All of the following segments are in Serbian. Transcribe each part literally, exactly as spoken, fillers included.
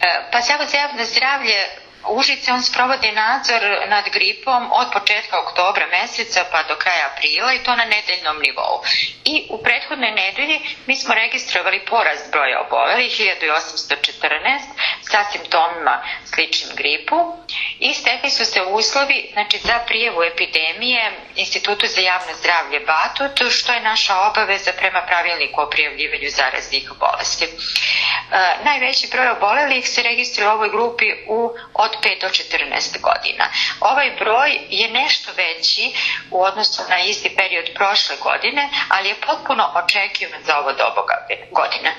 Pa Zavod za javno zdravlje Užice, on sprovodi nadzor nad gripom od početka oktobra meseca pa do kraja aprila i to na nedeljnom nivou. I u prethodnoj nedelji mi smo registrovali porast broja obolelih, hiljadu osamsto četrnaest, sa simptomima sličnim gripu i stekli su se uslovi, znači, za prijavu epidemije Institutu za javno zdravlje Batut, što je naša obaveza prema pravilniku o prijavljivanju zaraznih bolesti. E, najveći broj obolelih se registruje u ovoj grupi u, od pet do četrnaest godina. Ovaj broj je nešto veći u odnosu na isti period prošle godine, ali je potpuno očekivan za ovo doba godine.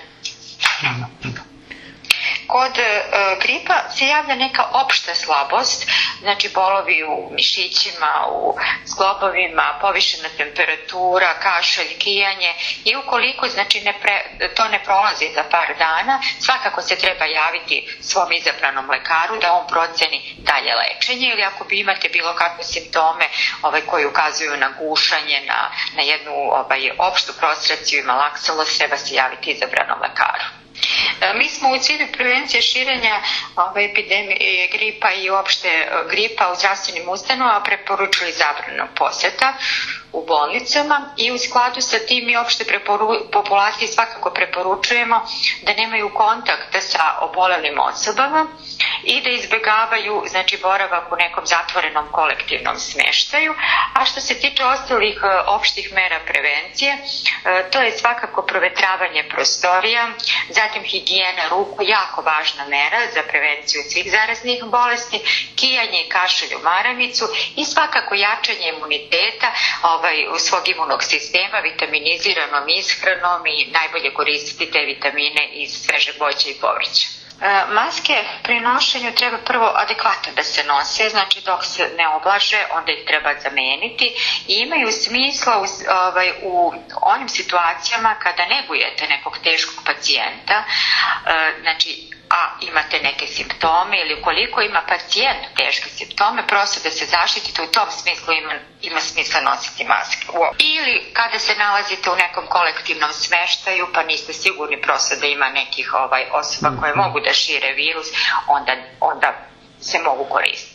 Kod e, gripa se javlja neka opšta slabost, znači bolovi u mišićima, u zglobovima, povišena temperatura, kašalj, kijanje i ukoliko znači, ne pre, to ne prolazi za par dana, svakako se treba javiti svom izabranom lekaru da on proceni dalje lečenje ili ako vi imate bilo kakve simptome ovaj, koji ukazuju na gušanje, na, na jednu ovaj, opštu prostraciju i malaksalost, treba se javiti izabranom lekaru. Mi smo u cilju prevencije širenja ove epidemije gripa i uopšte gripa u zdravstvenim ustanovama preporučili zabranu poseta u bolnicama i u skladu sa tim i opšte populaciji svakako preporučujemo da nemaju kontakta sa obolelim osobama i da izbegavaju znači, boravak u nekom zatvorenom kolektivnom smeštaju. A što se tiče ostalih opštih mera prevencije, to je svakako provetravanje prostorija, zatim higijena ruku, jako važna mera za prevenciju svih zaraznih bolesti, kijanje i kašalj u maramicu i svakako jačanje imuniteta ovaj, u svog imunog sistema vitaminiziranom ishranom i najbolje koristiti te vitamine iz svežeg voća i povrća. Maske pri nošenju treba prvo adekvatno da se nose, znači dok se ne oblaže onda ih treba zameniti i imaju smisla u, ovaj, u onim situacijama kada negujete nekog teškog pacijenta, znači a imate neke simptome ili ukoliko ima pacijent teške simptome, prosto da se zaštitite, u tom smislu ima, ima smisla nositi maske. Ili kada se nalazite u nekom kolektivnom smeštaju pa niste sigurni prosto da ima nekih ovaj, osoba koje mogu da šire virus, onda, onda se mogu koristiti.